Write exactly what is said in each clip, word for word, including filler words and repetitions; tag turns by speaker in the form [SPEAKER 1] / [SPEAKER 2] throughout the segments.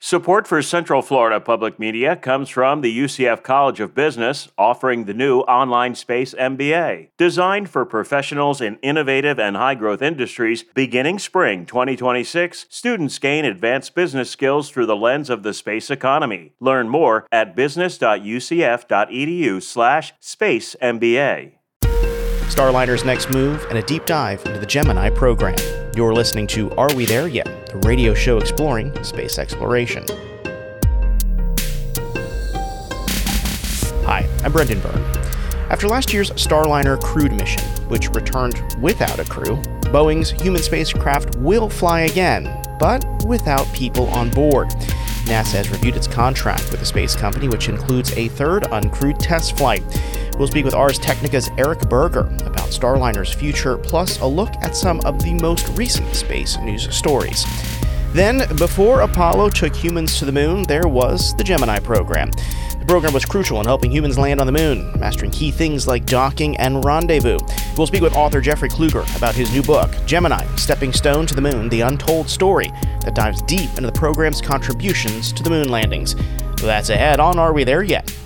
[SPEAKER 1] Support for Central Florida Public Media comes from the U C F College of Business, offering the new online space M B A. Designed for professionals in innovative and high-growth industries, beginning spring twenty twenty-six, students gain advanced business skills through the lens of the space economy. Learn more at business.ucf.edu slash space MBA.
[SPEAKER 2] Starliner's next move and a deep dive into the Gemini program. You're listening to Are We There Yet?, the radio show exploring space exploration. Hi, I'm Brendan Byrne. After last year's Starliner crewed mission, which returned without a crew, Boeing's human spacecraft will fly again, but without people on board. NASA has reviewed its contract with the space company, which includes a third uncrewed test flight. We'll speak with Ars Technica's Eric Berger about Starliner's future, plus a look at some of the most recent space news stories. Then, before Apollo took humans to the moon, there was the Gemini program. The program was crucial in helping humans land on the moon, mastering key things like docking and rendezvous. We'll speak with author Jeffrey Kluger about his new book, Gemini, Stepping Stone to the Moon, The Untold Story, that dives deep into the program's contributions to the moon landings. That's ahead on Are We There Yet?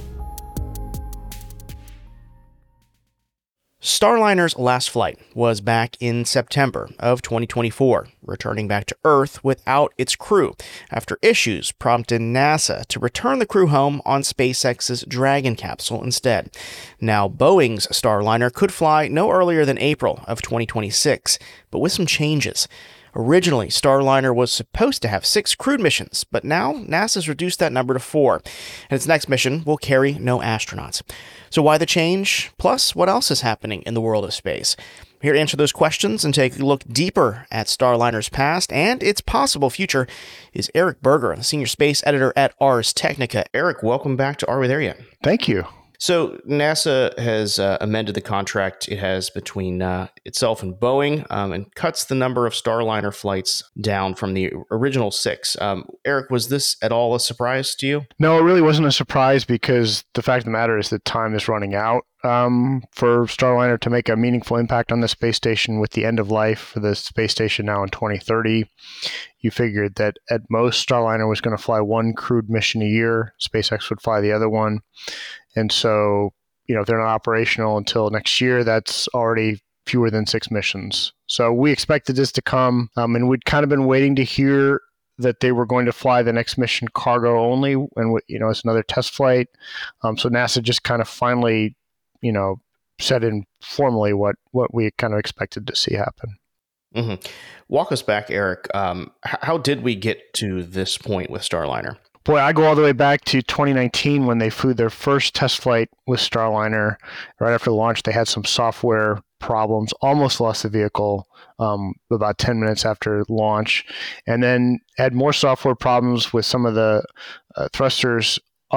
[SPEAKER 2] Starliner's last flight was back in September of twenty twenty-four, returning back to Earth without its crew, after issues prompted NASA to return the crew home on SpaceX's Dragon capsule instead. Now, Boeing's Starliner could fly no earlier than April of twenty twenty-six, but with some changes. Originally, Starliner was supposed to have six crewed missions, but now NASA's reduced that number to four, and its next mission will carry no astronauts. So why the change? Plus, what else is happening in the world of space? Here to answer those questions and take a look deeper at Starliner's past and its possible future is Eric Berger, the senior space editor at Ars Technica. Eric, welcome back to Are We There Yet?
[SPEAKER 3] Thank you.
[SPEAKER 2] So NASA has uh, amended the contract it has between uh, itself and Boeing um, and cuts the number of Starliner flights down from the original six. Um, Eric, was this at all a surprise to you?
[SPEAKER 3] No, it really wasn't a surprise because the fact of the matter is that time is running out um, for Starliner to make a meaningful impact on the space station with the end of life for the space station now in twenty thirty. You figured that at most Starliner was going to fly one crewed mission a year. SpaceX would fly the other one. And so, you know, if they're not operational until next year, that's already fewer than six missions. So we expected this to come, um, and we'd kind of been waiting to hear that they were going to fly the next mission cargo only, and, you know, it's another test flight. Um, so NASA just kind of finally, you know, said in formally what, what we kind of expected to see happen.
[SPEAKER 2] Mm-hmm. Walk us back, Eric. Um, how did we get to this point with Starliner?
[SPEAKER 3] Boy, I go all the way back to twenty nineteen when they flew their first test flight with Starliner. Right after launch, they had some software problems, almost lost the vehicle um, about ten minutes after launch, and then had more software problems with some of the uh, thrusters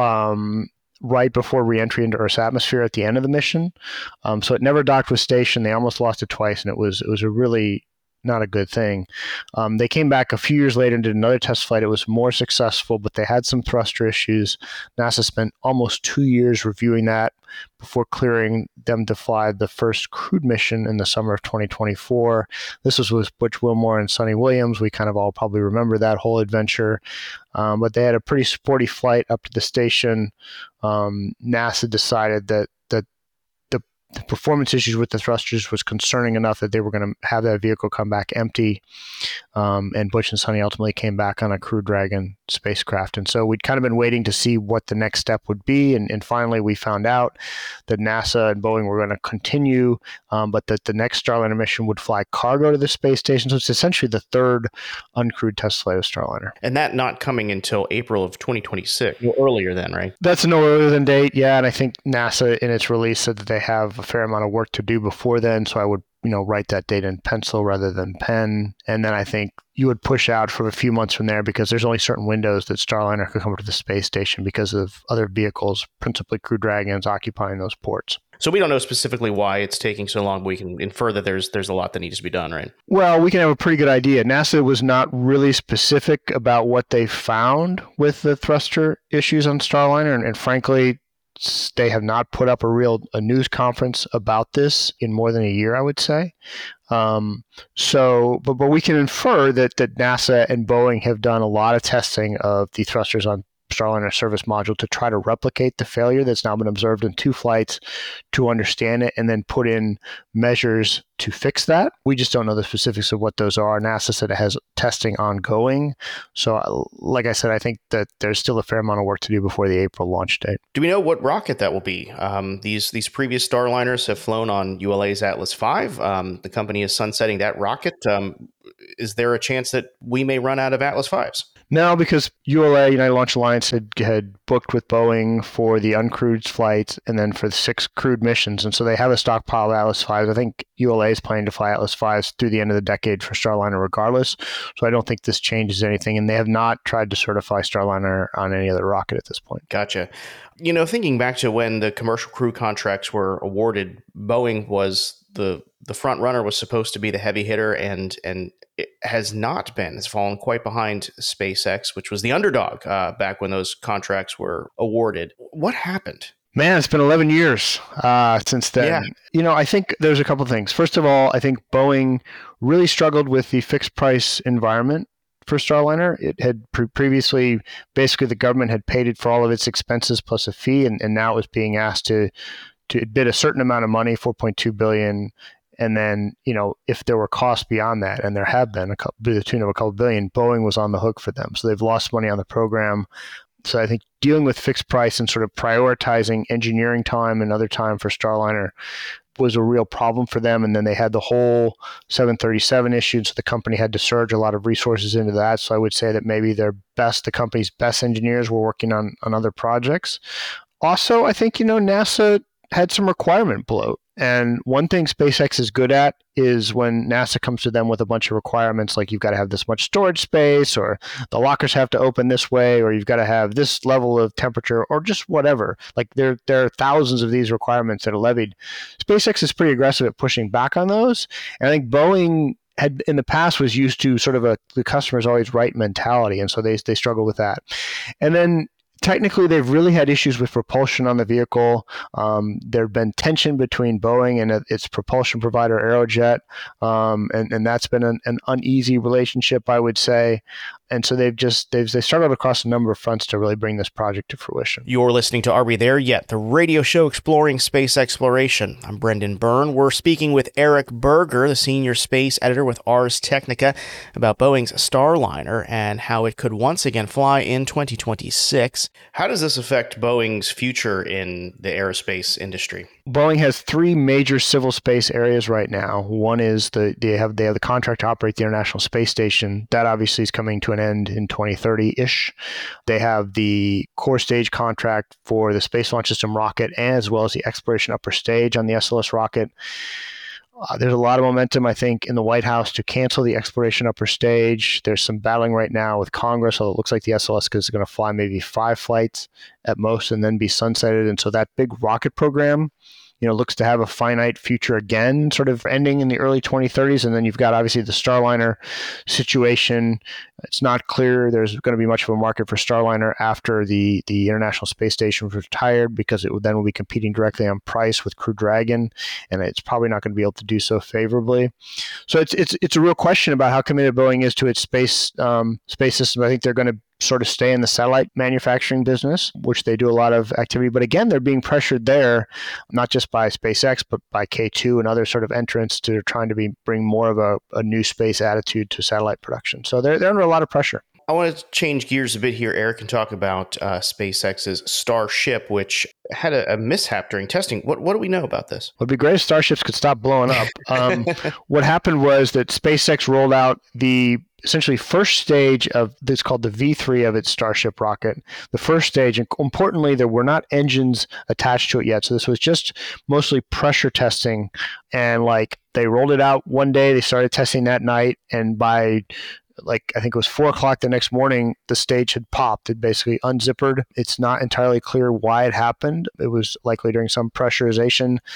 [SPEAKER 3] um, right before re-entry into Earth's atmosphere at the end of the mission. Um, so it never docked with station. They almost lost it twice, and it was it was a really not a good thing. Um, they came back a few years later and did another test flight. It was more successful, but they had some thruster issues. NASA spent almost two years reviewing that before clearing them to fly the first crewed mission in the summer of twenty twenty-four. This was with Butch Wilmore and Sonny Williams. We kind of all probably remember that whole adventure. Um, but they had a pretty sporty flight up to the station. Um, NASA decided that the performance issues with the thrusters was concerning enough that they were going to have that vehicle come back empty. Um, and Butch and Sonny ultimately came back on a Crew Dragon spacecraft. And so we'd kind of been waiting to see what the next step would be. And, and finally, we found out that NASA and Boeing were going to continue, um, but that the next Starliner mission would fly cargo to the space station. So it's essentially the third uncrewed test flight of Starliner.
[SPEAKER 2] And that not coming until April of twenty twenty-six, no earlier then, right?
[SPEAKER 3] That's a no earlier than date, yeah. And I think NASA in its release said that they have a fair amount of work to do before then. So I would, you know, write that date in pencil rather than pen. And then I think you would push out for a few months from there because there's only certain windows that Starliner could come to the space station because of other vehicles, principally Crew Dragons, occupying those ports.
[SPEAKER 2] So we don't know specifically why it's taking so long, but we can infer that there's there's a lot that needs to be done, right?
[SPEAKER 3] Well, we can have a pretty good idea. NASA was not really specific about what they found with the thruster issues on Starliner, and, and frankly, they have not put up a real a news conference about this in more than a year, I would say. Um, so, but, but we can infer that, that NASA and Boeing have done a lot of testing of the thrusters on Starliner service module to try to replicate the failure that's now been observed in two flights, to understand it and then put in measures to fix that. We just don't know the specifics of what those are. NASA said it has testing ongoing. So like I said, I think that there's still a fair amount of work to do before the April launch date.
[SPEAKER 2] Do we know what rocket that will be? Um, these these previous Starliners have flown on U L A's Atlas five. Um, the company is sunsetting that rocket. Um, is there a chance that we may run out of Atlas fives?
[SPEAKER 3] No, because U L A, United Launch Alliance, had, had booked with Boeing for the uncrewed flights and then for the six crewed missions. And so they have a stockpile of Atlas fives. I think U L A is planning to fly Atlas fives through the end of the decade for Starliner regardless. So I don't think this changes anything. And they have not tried to certify Starliner on any other rocket at this point.
[SPEAKER 2] Gotcha. You know, thinking back to when the commercial crew contracts were awarded, Boeing was the the front runner, was supposed to be the heavy hitter, and and it has not been. It's fallen quite behind SpaceX, which was the underdog uh, back when those contracts were awarded. What happened?
[SPEAKER 3] Man, it's been eleven years uh, since then.
[SPEAKER 2] Yeah.
[SPEAKER 3] You know, I think there's a couple of things. First of all, I think Boeing really struggled with the fixed price environment for Starliner. It had pre- previously, basically the government had paid it for all of its expenses plus a fee, and, and now it was being asked to to bid a certain amount of money, four point two billion dollars. And then, you know, if there were costs beyond that, and there have been a couple, to the tune of a couple billion, Boeing was on the hook for them. So they've lost money on the program. So I think dealing with fixed price and sort of prioritizing engineering time and other time for Starliner was a real problem for them. And then they had the whole seven thirty-seven issue, so the company had to surge a lot of resources into that. So I would say that maybe their best, the company's best engineers were working on, on other projects. Also, I think, you know, NASA had some requirement bloat. And one thing SpaceX is good at is when NASA comes to them with a bunch of requirements, like you've got to have this much storage space, or the lockers have to open this way, or you've got to have this level of temperature, or just whatever. Like there, there are thousands of these requirements that are levied. SpaceX is pretty aggressive at pushing back on those. And I think Boeing had in the past was used to sort of a the customer's always right mentality. And so they they struggle with that. And then technically, they've really had issues with propulsion on the vehicle. Um, there have been tension between Boeing and its propulsion provider, Aerojet, um, and, and that's been an, an uneasy relationship, I would say. And so they've just they've they started across a number of fronts to really bring this project to fruition.
[SPEAKER 2] You're listening to Are We There Yet?, the radio show exploring space exploration. I'm Brendan Byrne. We're speaking with Eric Berger, the senior space editor with Ars Technica, about Boeing's Starliner and how it could once again fly in twenty twenty-six. How does this affect Boeing's future in the aerospace industry?
[SPEAKER 3] Boeing has three major civil space areas right now. One is the they have they have the contract to operate the International Space Station. That obviously is coming to an end in twenty thirty-ish. They have the core stage contract for the Space Launch System rocket, as well as the exploration upper stage on the S L S rocket. Uh, there's a lot of momentum, I think, in the White House to cancel the exploration upper stage. There's some battling right now with Congress, so it looks like the S L S is going to fly maybe five flights at most and then be sunsetted. And so that big rocket program, you know, looks to have a finite future again, sort of ending in the early twenty thirties. And then you've got obviously the Starliner situation. It's not clear there's going to be much of a market for Starliner after the, the International Space Station was retired, because it would then will be competing directly on price with Crew Dragon, and it's probably not going to be able to do so favorably. So it's it's it's a real question about how committed Boeing is to its space um, space system. I think they're going to sort of stay in the satellite manufacturing business, which they do a lot of activity. But again, they're being pressured there, not just by SpaceX, but by K two and other sort of entrants to trying to be bring more of a, a new space attitude to satellite production. So they're, they're under a lot of pressure.
[SPEAKER 2] I want to change gears a bit here, Eric, and talk about uh, SpaceX's Starship, which had a, a mishap during testing. What what do we know about this?
[SPEAKER 3] It would be great if Starships could stop blowing up. Um, what happened was that SpaceX rolled out the essentially first stage of this called the V three of its Starship rocket. The first stage, and importantly, there were not engines attached to it yet. So this was just mostly pressure testing. And like they rolled it out one day, they started testing that night, and by like I think it was four o'clock the next morning, the stage had popped. It basically unzippered. It's not entirely clear why it happened. It was likely during some pressurization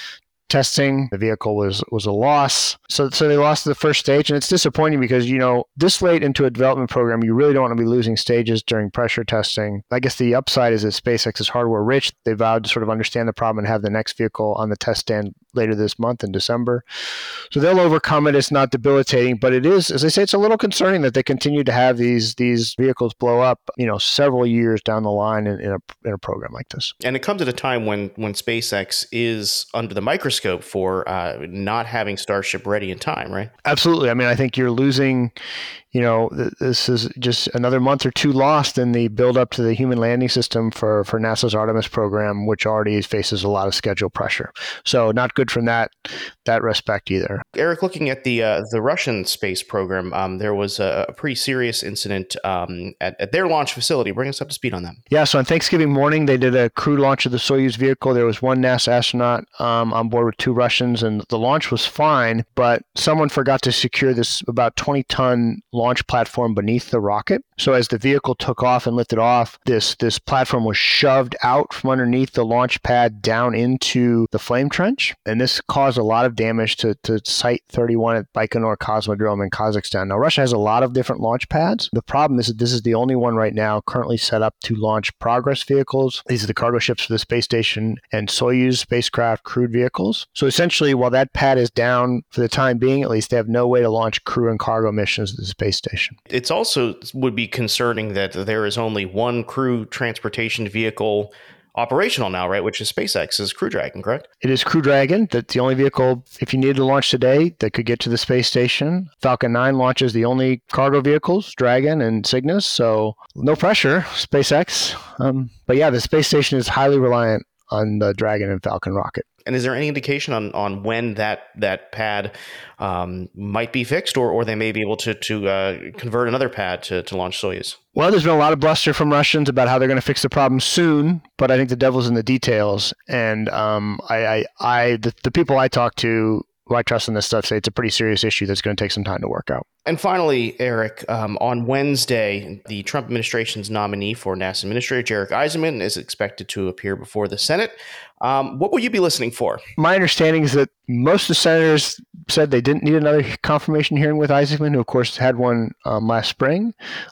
[SPEAKER 3] testing. The vehicle was was a loss. So so they lost the first stage, and it's disappointing because, you know, this late into a development program, you really don't want to be losing stages during pressure testing. I guess the upside is that SpaceX is hardware rich. They vowed to sort of understand the problem and have the next vehicle on the test stand later this month in December. So they'll overcome it. It's not debilitating, but it is, as I say, it's a little concerning that they continue to have these these vehicles blow up, you know, several years down the line in, in, a, in a program like this.
[SPEAKER 2] And it comes at a time when when SpaceX is under the microscope for uh, not having Starship ready in time, right?
[SPEAKER 3] Absolutely. I mean, I think you're losing, you know, th- this is just another month or two lost in the build up to the human landing system for, for NASA's Artemis program, which already faces a lot of schedule pressure. So not good from that that respect either.
[SPEAKER 2] Eric, looking at the uh, the Russian space program, um, there was a, a pretty serious incident um, at, at their launch facility. Bring us up to speed on that.
[SPEAKER 3] Yeah, so on Thanksgiving morning, they did a crew launch of the Soyuz vehicle. There was one NASA astronaut um, on board with two Russians, and the launch was fine, but someone forgot to secure this about twenty ton launch platform beneath the rocket. So as the vehicle took off and lifted off, this this platform was shoved out from underneath the launch pad down into the flame trench, and this caused a lot of damage to, to Site thirty-one at Baikonur Cosmodrome in Kazakhstan. Now, Russia has a lot of different launch pads. The problem is that this is the only one right now currently set up to launch Progress vehicles. These are the cargo ships for the space station, and Soyuz spacecraft crewed vehicles. So essentially, while that pad is down for the time being, at least, they have no way to launch crew and cargo missions to the space station.
[SPEAKER 2] It's also would be concerning that there is only one crew transportation vehicle operational now, right? Which is SpaceX's Crew Dragon, correct?
[SPEAKER 3] It is Crew Dragon. That's the only vehicle, if you needed to launch today, that could get to the space station. Falcon nine launches the only cargo vehicles, Dragon and Cygnus. So no pressure, SpaceX. Um, but yeah, the space station is highly reliant on the Dragon and Falcon rocket.
[SPEAKER 2] And is there any indication on, on when that that pad um, might be fixed, or, or they may be able to to uh, convert another pad to, to launch Soyuz?
[SPEAKER 3] Well, there's been a lot of bluster from Russians about how they're going to fix the problem soon, but I think the devil's in the details. And um, I, I, I the, the people I talk to who I trust in this stuff say it's a pretty serious issue that's going to take some time to work out.
[SPEAKER 2] And finally, Eric, um, on Wednesday, the Trump administration's nominee for NASA Administrator, Jarek Eisenman, is expected to appear before the Senate. Um, what will you be listening for?
[SPEAKER 3] My understanding is that most of the senators said they didn't need another confirmation hearing with Eisenman, who, of course, had one um, last spring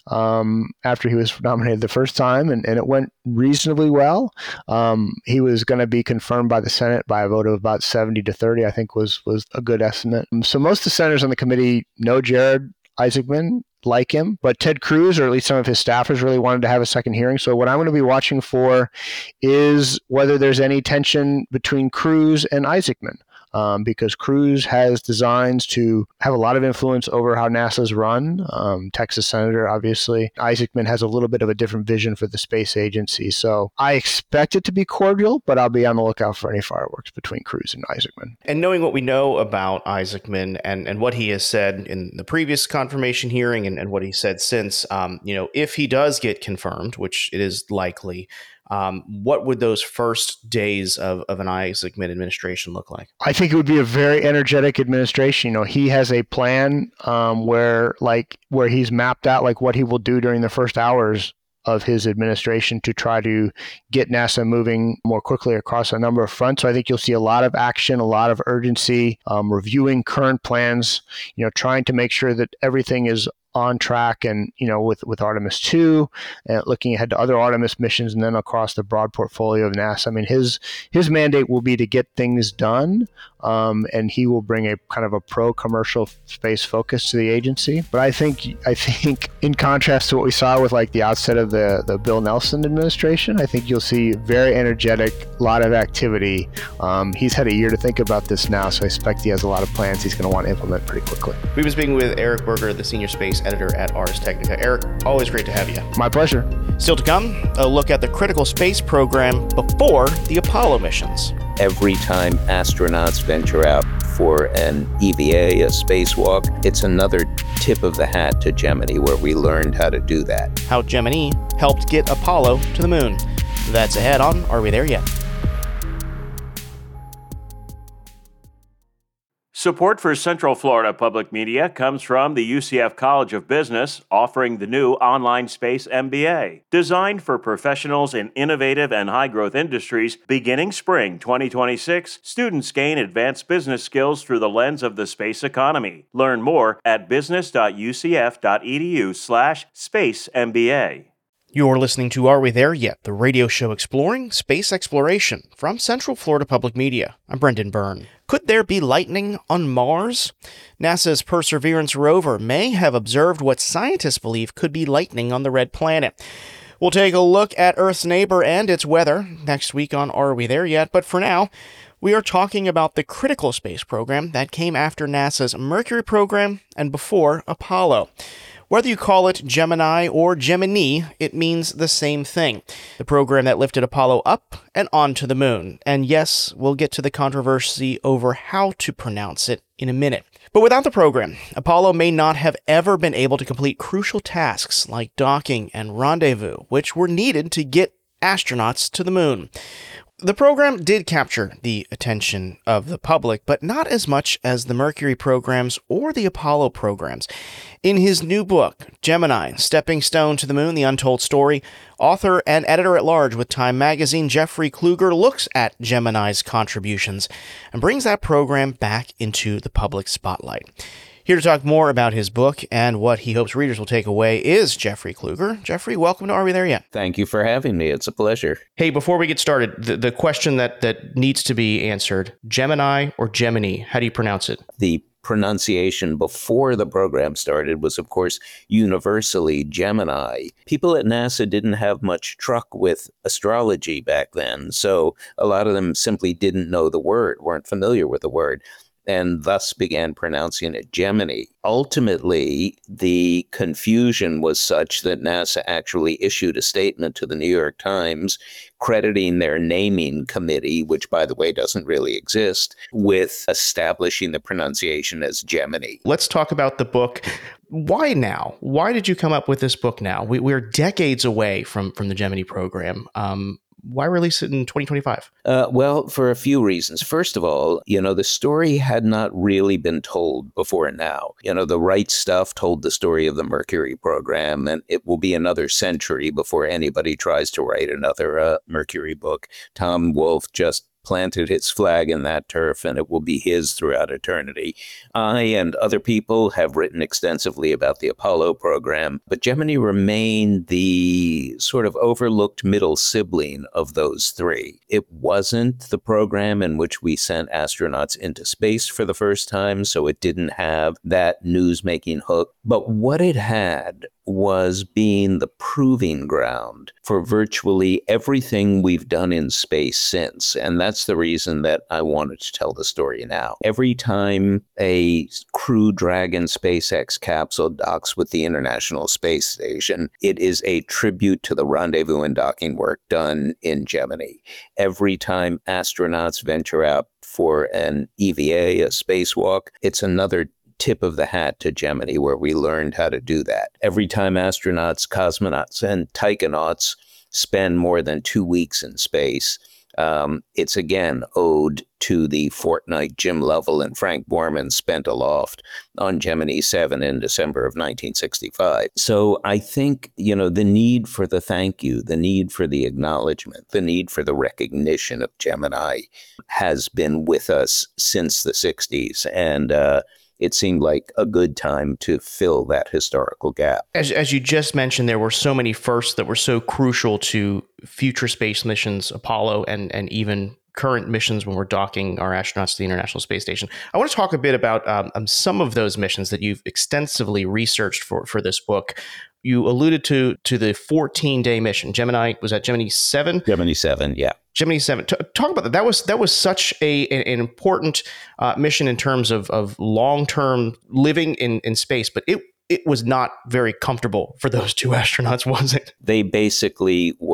[SPEAKER 3] um, after he was nominated the first time, and, and it went reasonably well. Um, he was going to be confirmed by the Senate by a vote of about seventy to thirty, I think was, was a good estimate. So most of the senators on the committee know Jared Isaacman, like him, but Ted Cruz, or at least some of his staffers, really wanted to have a second hearing. So what I'm going to be watching for is whether there's any tension between Cruz and Isaacman. Um, because Cruz has designs to have a lot of influence over how NASA's run. Um, Texas Senator, obviously. Isaacman has a little bit of a different vision for the space agency. So I expect it to be cordial, but I'll be on the lookout for any fireworks between Cruz and Isaacman.
[SPEAKER 2] And knowing what we know about Isaacman and, and what he has said in the previous confirmation hearing and, and what he said since, um, you know, if he does get confirmed, which it is likely, Um, what would those first days of, of an Isaacman administration look like?
[SPEAKER 3] I think it would be a very energetic administration. You know, he has a plan um, where, like, where he's mapped out like what he will do during the first hours of his administration to try to get NASA moving more quickly across a number of fronts. So I think you'll see a lot of action, a lot of urgency, um, reviewing current plans, you know, trying to make sure that everything is on track and, you know, with, with Artemis two and looking ahead to other Artemis missions and then across the broad portfolio of NASA. I mean, his his mandate will be to get things done, um, and he will bring a kind of a pro-commercial space focus to the agency. But I think, I think in contrast to what we saw with like the outset of the, the Bill Nelson administration, I think you'll see very energetic, a lot of activity. Um, he's had a year to think about this now, so I expect he has a lot of plans he's going to want to implement pretty quickly.
[SPEAKER 2] We've been speaking with Eric Berger, the senior space editor at Ars Technica. Eric, always great to have you.
[SPEAKER 3] My pleasure.
[SPEAKER 2] Still to come, a look at the critical space program before the Apollo missions.
[SPEAKER 4] Every time astronauts venture out for an E V A, a spacewalk, it's another tip of the hat to Gemini, where we learned how to do that.
[SPEAKER 2] How Gemini helped get Apollo to the moon. That's ahead on Are We There Yet?
[SPEAKER 1] Support for Central Florida Public Media comes from the U C F College of Business, offering the new Online Space M B A. Designed for professionals in innovative and high-growth industries, beginning spring twenty twenty-six, students gain advanced business skills through the lens of the space economy. Learn more at business.ucf.edu slash space MBA.
[SPEAKER 2] You're listening to Are We There Yet?, the radio show exploring space exploration from Central Florida Public Media. I'm Brendan Byrne. Could there be lightning on Mars? NASA's Perseverance rover may have observed what scientists believe could be lightning on the red planet. We'll take a look at Earth's neighbor and its weather next week on Are We There Yet? But for now, we are talking about the critical space program that came after NASA's Mercury program and before Apollo. Whether you call it Gemini or Gemini, it means the same thing. The program that lifted Apollo up and onto the moon. And yes, we'll get to the controversy over how to pronounce it in a minute. But without the program, Apollo may not have ever been able to complete crucial tasks like docking and rendezvous, which were needed to get astronauts to the moon. The program did capture the attention of the public, but not as much as the Mercury programs or the Apollo programs. In his new book, Gemini, Stepping Stone to the Moon, The Untold Story, author and editor-at-large with Time Magazine, Jeffrey Kluger, looks at Gemini's contributions and brings that program back into the public spotlight. Here to talk more about his book and what he hopes readers will take away is Jeffrey Kluger. Jeffrey, welcome to Are We There Yet?
[SPEAKER 4] Thank you for having me. It's a pleasure.
[SPEAKER 2] Hey, before we get started, the, the question that, that needs to be answered, Gemini or Gemini, how do you pronounce it?
[SPEAKER 4] The pronunciation before the program started was, of course, universally Gemini. People at NASA didn't have much truck with astrology back then, so a lot of them simply didn't know the word, weren't familiar with the word, and thus began pronouncing it Gemini. Ultimately, the confusion was such that NASA actually issued a statement to the New York Times crediting their naming committee, which, by the way, doesn't really exist, with establishing the pronunciation as Gemini.
[SPEAKER 2] Let's talk about the book. Why now? Why did you come up with this book now? We, we're decades away from, from the Gemini program. Um, Why release it in twenty twenty-five?
[SPEAKER 4] Uh, well, for a few reasons. First of all, you know, the story had not really been told before now. You know, The Right Stuff told the story of the Mercury program, and it will be another century before anybody tries to write another uh, Mercury book. Tom Wolfe just planted his flag in that turf, and it will be his throughout eternity. I and other people have written extensively about the Apollo program, but Gemini remained the sort of overlooked middle sibling of those three. It wasn't the program in which we sent astronauts into space for the first time, so it didn't have that news-making hook. But what it had was being the proving ground for virtually everything we've done in space since. And that's the reason that I wanted to tell the story now. Every time a Crew Dragon SpaceX capsule docks with the International Space Station, it is a tribute to the rendezvous and docking work done in Gemini. Every time astronauts venture out for an E V A, a spacewalk, it's another tip of the hat to Gemini, where we learned how to do that. Every time astronauts, cosmonauts, and taikonauts spend more than two weeks in space, um, it's again owed to the fortnight Jim Lovell and Frank Borman spent aloft on Gemini seven in December of nineteen sixty-five. So I think, you know, the need for the thank you, the need for the acknowledgement, the need for the recognition of Gemini has been with us since the sixties. And, uh, it seemed like a good time to fill that historical gap.
[SPEAKER 2] As, as you just mentioned, there were so many firsts that were so crucial to future space missions, Apollo, and, and even current missions when we're docking our astronauts to the International Space Station. I want to talk a bit about um, um, some of those missions that you've extensively researched for, for this book. You alluded to to the fourteen-day mission. Gemini, was that Gemini seven?
[SPEAKER 4] Gemini seven, yeah.
[SPEAKER 2] Gemini seven. T- talk about that. That was that was such a an, an important uh, mission in terms of of long-term living in, in space, but it it was not very comfortable for those two astronauts, was it?
[SPEAKER 4] They basically were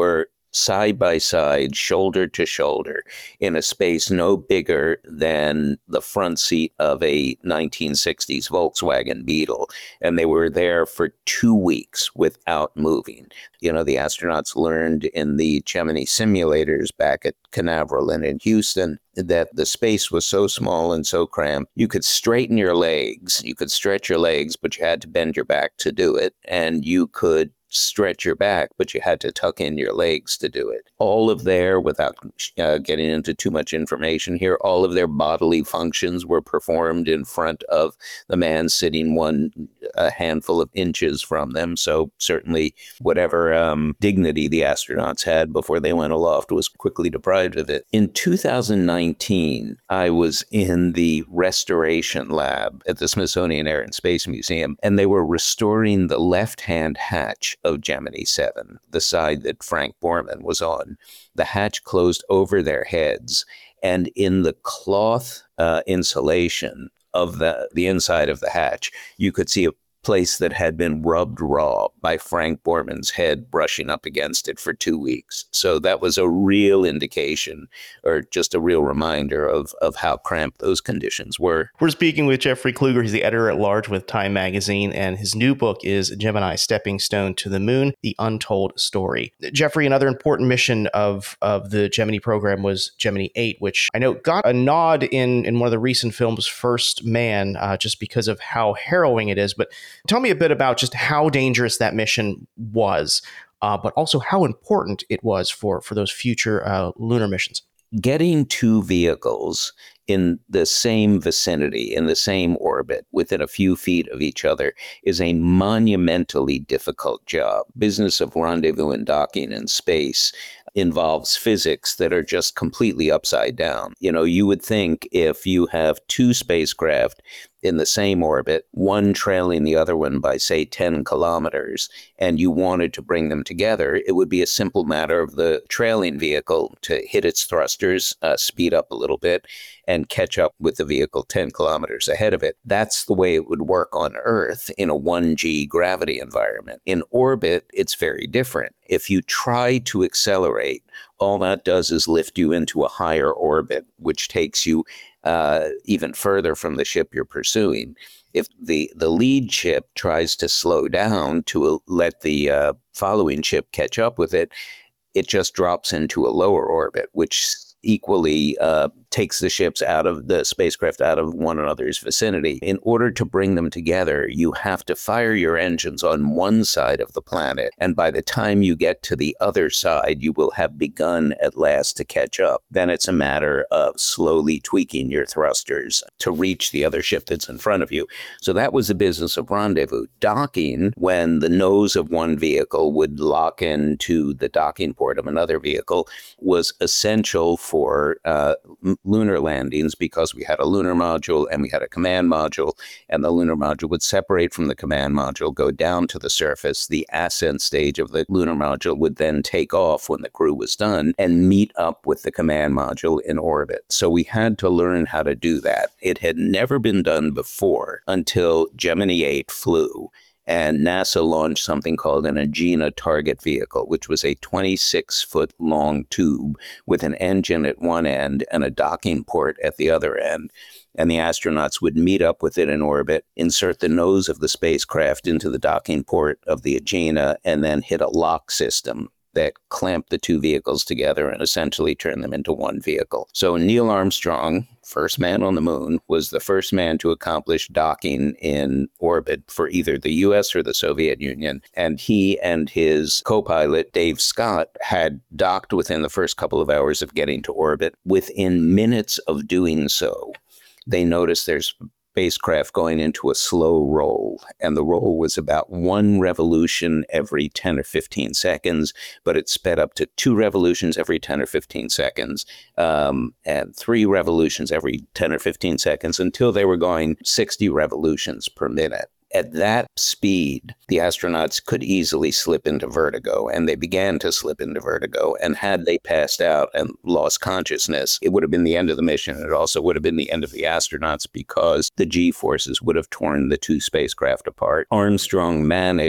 [SPEAKER 4] side by side, shoulder to shoulder, in a space no bigger than the front seat of a nineteen sixties Volkswagen Beetle. And they were there for two weeks without moving. You know, the astronauts learned in the Gemini simulators back at Canaveral and in Houston that the space was so small and so cramped, you could straighten your legs, you could stretch your legs, but you had to bend your back to do it. And you could stretch your back, but you had to tuck in your legs to do it. All of their, without uh, getting into too much information here, all of their bodily functions were performed in front of the man sitting one a handful of inches from them. So certainly whatever um, dignity the astronauts had before they went aloft was quickly deprived of it. In two thousand nineteen, I was in the restoration lab at the Smithsonian Air and Space Museum, and they were restoring the left-hand hatch of Gemini seven, the side that Frank Borman was on. The hatch closed over their heads, and in the cloth uh, insulation of the, the inside of the hatch, you could see a place that had been rubbed raw by Frank Borman's head brushing up against it for two weeks. So that was a real indication, or just a real reminder of, of how cramped those conditions were.
[SPEAKER 2] We're speaking with Jeffrey Kluger. He's the editor-at-large with Time Magazine, and his new book is Gemini, Stepping Stone to the Moon, The Untold Story. Jeffrey, another important mission of, of the Gemini program was Gemini eight, which I know got a nod in, in one of the recent films, First Man, uh, just because of how harrowing it is. But tell me a bit about just how dangerous that mission was, uh, but also how important it was for, for those future uh, lunar missions.
[SPEAKER 4] Getting two vehicles in the same vicinity, in the same orbit, within a few feet of each other, is a monumentally difficult job. Business of rendezvous and docking in space involves physics that are just completely upside down. You know, you would think if you have two spacecraft in the same orbit, one trailing the other one by, say, ten kilometers, and you wanted to bring them together, it would be a simple matter of the trailing vehicle to hit its thrusters, uh, speed up a little bit, and catch up with the vehicle ten kilometers ahead of it. That's the way it would work on Earth in a one G gravity environment. In orbit, it's very different. If you try to accelerate, all that does is lift you into a higher orbit, which takes you uh, even further from the ship you're pursuing. If the, the lead ship tries to slow down to uh, let the uh, following ship catch up with it, it just drops into a lower orbit, which equally uh, takes the ships out of the spacecraft out of one another's vicinity. In order to bring them together, you have to fire your engines on one side of the planet, and by the time you get to the other side, you will have begun at last to catch up. Then it's a matter of slowly tweaking your thrusters to reach the other ship that's in front of you. So that was the business of rendezvous. Docking, when the nose of one vehicle would lock into the docking port of another vehicle, was essential for uh, lunar landings, because we had a lunar module and we had a command module, and the lunar module would separate from the command module, go down to the surface. The ascent stage of the lunar module would then take off when the crew was done and meet up with the command module in orbit. So we had to learn how to do that. It had never been done before until Gemini eight flew. And NASA launched something called an Agena target vehicle, which was a twenty-six foot long tube with an engine at one end and a docking port at the other end. And the astronauts would meet up with it in orbit, insert the nose of the spacecraft into the docking port of the Agena, and then hit a lock system that clamped the two vehicles together and essentially turned them into one vehicle. So Neil Armstrong, first man on the moon, was the first man to accomplish docking in orbit for either the U S or the Soviet Union. And he and his co-pilot, Dave Scott, had docked within the first couple of hours of getting to orbit. Within minutes of doing so, they noticed there's spacecraft going into a slow roll, and the roll was about one revolution every ten or fifteen seconds, but it sped up to two revolutions every ten or fifteen seconds, um, and three revolutions every ten or fifteen seconds, until they were going sixty revolutions per minute. At that speed, the astronauts could easily slip into vertigo, and they began to slip into vertigo. And had they passed out and lost consciousness, it would have been the end of the mission. It also would have been the end of the astronauts, because the G-forces would have torn the two spacecraft apart. Armstrong managed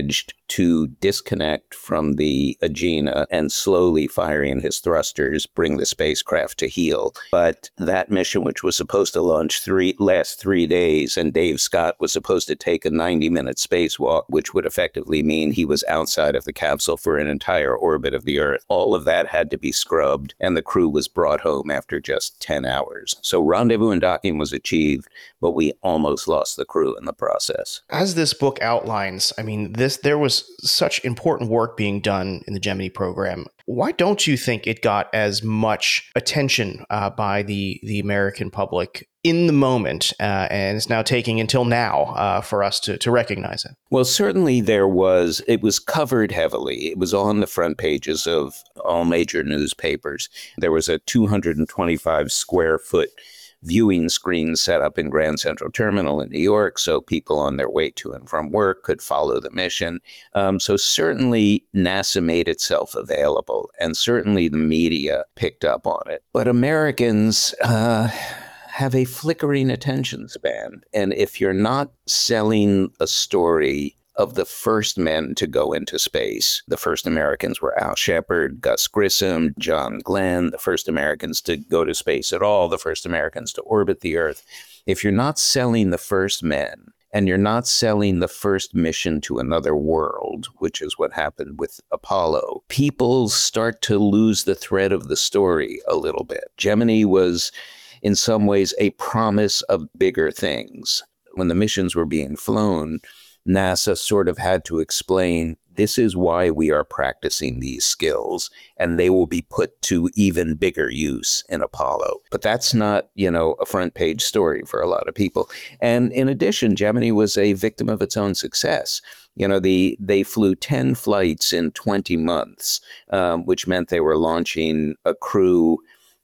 [SPEAKER 4] to disconnect from the Agena and slowly firing his thrusters bring the spacecraft to heel. But that mission, which was supposed to launch three last three days, and Dave Scott was supposed to take a ninety-minute spacewalk, which would effectively mean he was outside of the capsule for an entire orbit of the Earth. All of that had to be scrubbed, and the crew was brought home after just ten hours. So rendezvous and docking was achieved, but we almost lost the crew in the process.
[SPEAKER 2] As this book outlines, I mean, this there was such important work being done in the Gemini program. Why don't you think it got as much attention uh, by the, the American public in the moment, uh, and it's now taking until now uh, for us to, to recognize it?
[SPEAKER 4] Well, certainly there was, it was covered heavily. It was on the front pages of all major newspapers. There was a two hundred twenty-five square foot viewing screen set up in Grand Central Terminal in New York, so people on their way to and from work could follow the mission. Um, so certainly NASA made itself available, and certainly the media picked up on it. But Americans uh, have a flickering attention span, and if you're not selling a story of the first men to go into space. The first Americans were Al Shepard, Gus Grissom, John Glenn, the first Americans to go to space at all, the first Americans to orbit the Earth. If you're not selling the first men, and you're not selling the first mission to another world, which is what happened with Apollo, people start to lose the thread of the story a little bit. Gemini was, in some ways, a promise of bigger things. When the missions were being flown, NASA sort of had to explain, this is why we are practicing these skills, and they will be put to even bigger use in Apollo. But that's not, you know, a front page story for a lot of people. And in addition, Gemini was a victim of its own success. You know, the they flew ten flights in twenty months, um, which meant they were launching a crew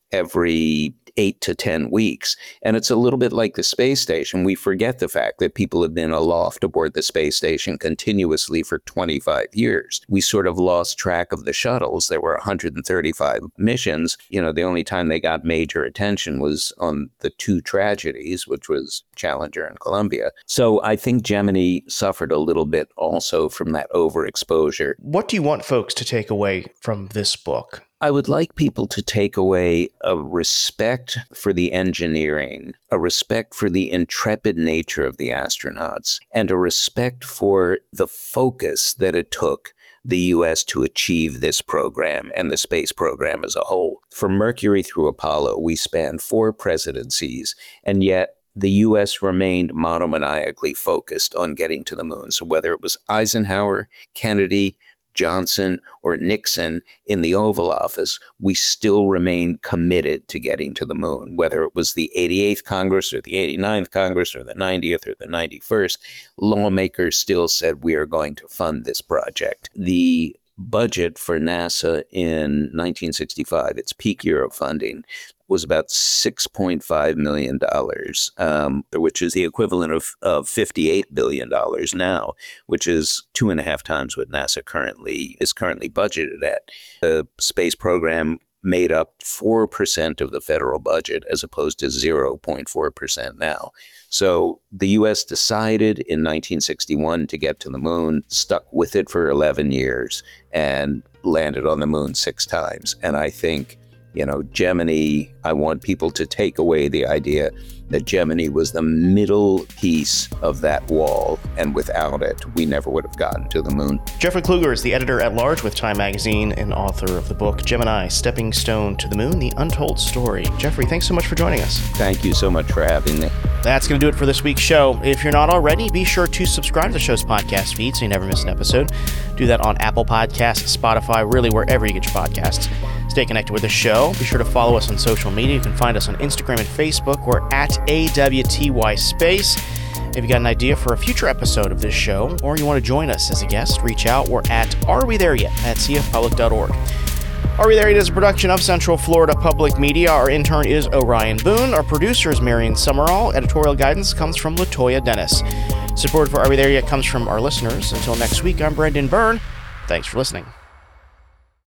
[SPEAKER 4] every eight to ten weeks. And it's a little bit like the space station. We forget the fact that people have been aloft aboard the space station continuously for twenty-five years. We sort of lost track of the shuttles. There were one hundred thirty-five missions. You know, the only time they got major attention was on the two tragedies, which was Challenger and Columbia. So I think Gemini suffered a little bit also from that overexposure.
[SPEAKER 2] What do you want folks to take away from this book?
[SPEAKER 4] I would like people to take away a respect for the engineering, a respect for the intrepid nature of the astronauts, and a respect for the focus that it took the U S to achieve this program and the space program as a whole. From Mercury through Apollo, we spanned four presidencies, and yet the U S remained monomaniacally focused on getting to the moon. So whether it was Eisenhower, Kennedy, Johnson, or Nixon in the Oval Office, we still remained committed to getting to the moon. Whether it was the eighty-eighth Congress or the eighty-ninth Congress or the ninetieth or the ninety-first, lawmakers still said we are going to fund this project. The budget for NASA in nineteen sixty-five, its peak year of funding, was about six point five million dollars, um, which is the equivalent of, of fifty-eight billion dollars now, which is two and a half times what NASA currently is currently budgeted at. The space program made up four percent of the federal budget as opposed to zero point four percent now. So the U S decided in nineteen sixty-one to get to the moon, stuck with it for eleven years, and landed on the moon six times. And I think, you know, Gemini, I want people to take away the idea that Gemini was the middle piece of that wall, and without it, we never would have gotten to the moon.
[SPEAKER 2] Jeffrey Kluger is the editor-at-large with Time Magazine and author of the book Gemini, Stepping Stone to the Moon, The Untold Story. Jeffrey, thanks so much for joining us.
[SPEAKER 4] Thank you so much for having me.
[SPEAKER 2] That's going to do it for this week's show. If you're not already, be sure to subscribe to the show's podcast feed so you never miss an episode. Do that on Apple Podcasts, Spotify, really wherever you get your podcasts. Stay connected with the show. Be sure to follow us on social media. You can find us on Instagram and Facebook. We're at A W T Y Space. If you got an idea for a future episode of this show, or you want to join us as a guest, reach out. We're at Are We There Yet at c f public dot org. Are We There Yet is a production of Central Florida Public Media. Our intern is Orion Boone. Our producer is Marion Summerall. Editorial guidance comes from Latoya Dennis. Support for Are We There Yet comes from our listeners. Until next week, I'm Brendan Byrne. Thanks for listening.